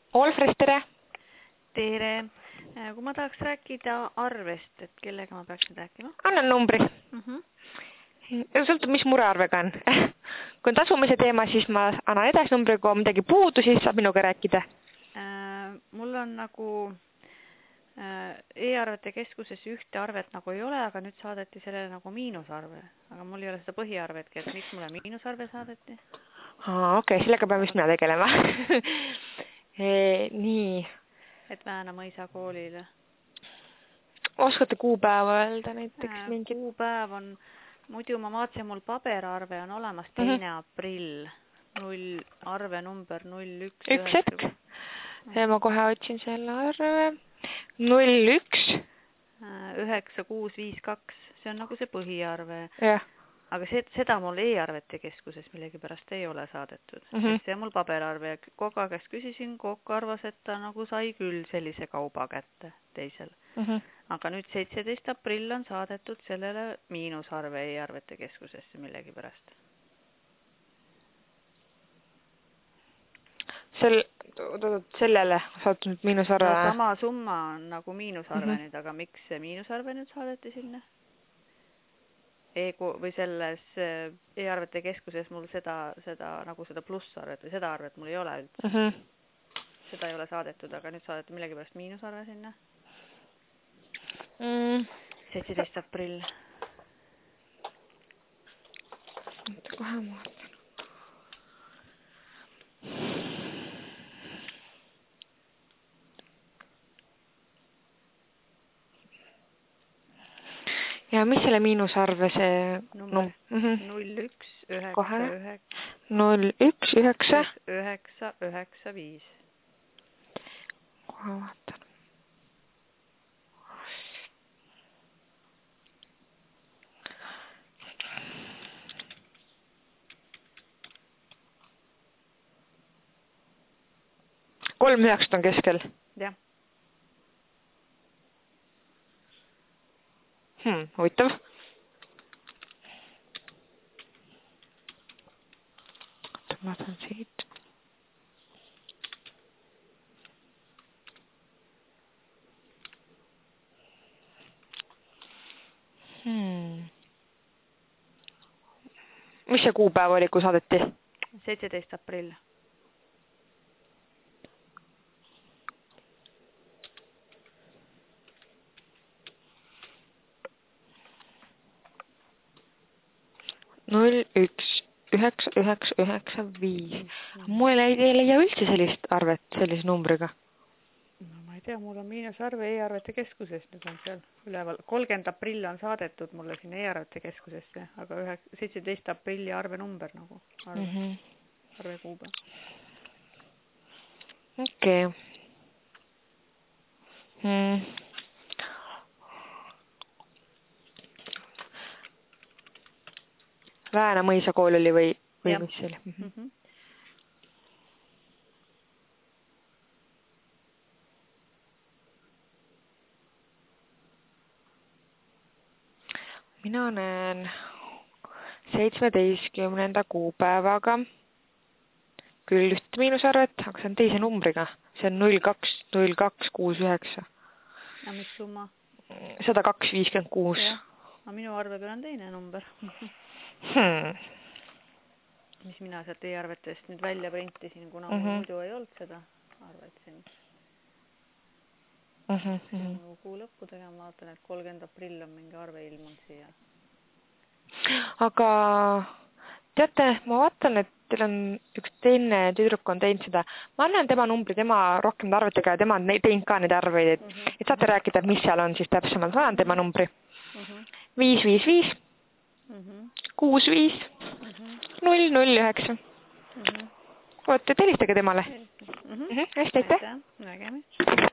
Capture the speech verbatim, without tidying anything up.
Olfres, tere! Tere! Kui ma tahaks rääkida arvest, et kellega ma peaksin rääkima? Annan numbri. Mm -hmm. Sõltub, mis murearvega on. Kui on tasumise teema, siis ma annan edasi numbri, kui on midagi puudu, siis saab minuga rääkida. Äh, mul on nagu äh, e-arvete keskuses ühte arvet nagu ei ole, aga nüüd saadeti sellele nagu miinusarve. Aga mul ei ole seda põhiarvetki, et miks mulle miinusarve saadeti? Aa, okei, okay, sellega pean vist mina tegelema. e, nii. Et Väänä mõisa koolile. Oskate kuupäeva öelda näiteks Äh, mingit? kuupäev on, muidu ma vaatasin, mul paberarve on olemas teine mm -hmm. aprill. Null, arve number null üks. Üks hetk. Ja ma kohe otsin selle arve. Null üks. Üheksa, kuus, viis, kaks. See on nagu see põhiarve. Jah. Aga see, seda mul e-arvete keskuses millegipärast ei ole saadetud. Mm -hmm. See on mul paberarve. Koka käest küsisin, Kokk arvas, et ta nagu sai küll sellise kauba kätte teisel. Mm -hmm. Aga nüüd seitseteist aprill on saadetud sellele miinusarve e-arvete keskusesse millegipärast. Sel, sellele saatud miinusarve? No sama summa on nagu miinusarve mm -hmm. nüüd, aga miks see miinusarve nüüd saadeti sinna? E või selles e-arvete keskuses mul seda, seda, nagu seda plussarvet või seda arvet mul ei ole üldse. Mm -hmm. Seda ei ole saadetud, aga nüüd saadeti millegipärast miinusarve sinna. Mm. seitseteist aprill. Kohe ma vaatan. Ja mis selle miinusarve see number? null üks üheksa üheksa. null üks üheksa. üheksa üheksa viis. Kohe vaatan. kolm üheksat on keskel? Jah. Hmm, huvitav. Ma vaatan siit. Hmm. Mis see kuupäev oli, kui saadeti? seitseteist aprill. null üks üheksa üheksa üheksa viis. Mul ei leia üldse sellist arvet sellise numbriga. No ma ei tea, mul on miinusarve e-arvete keskuses, nüüd on seal üleval. kolmkümmend aprill on saadetud mulle sinna e-arvete keskusesse, aga seitseteist aprilli arve number nagu. Arve, mm -hmm. arve kuupäev. Okei. Okay. Hmm. Väänä mõisa kool oli või, või mis see oli? Mm -hmm. Mina näen seitsmeteistkümnenda kuupäevaga küll ühte miinusarvet, aga see on teise numbriga. See on null kaks null kaks kuus üheksa. Ja mis summa? sada kaks viiskümmend kuus. Aga minu arve peal on teine number. Hmm. Mis mina sealt e-arvetest nüüd välja printisin, kuna mm -hmm. mul muidu ei olnud seda arvet siin. Mm -hmm. Siin kuu lõppu tegema vaatan, et kolmkümmend aprill on mingi arve ilmunud siia. Aga teate, ma vaatan, et teil on üks teine tüdruk on teinud seda. Ma annan tema numbri, tema rohkem arvetega ja tema on teinud ka neid arveid, et, mm -hmm. et saate rääkida, et mis seal on siis täpsemalt. Ma annan tema numbri. Mm -hmm. viis viis viis. kuus viis null null üheksa. Oot, et helistage temale. Mm -hmm. Hästi, aitäh. Nägemist.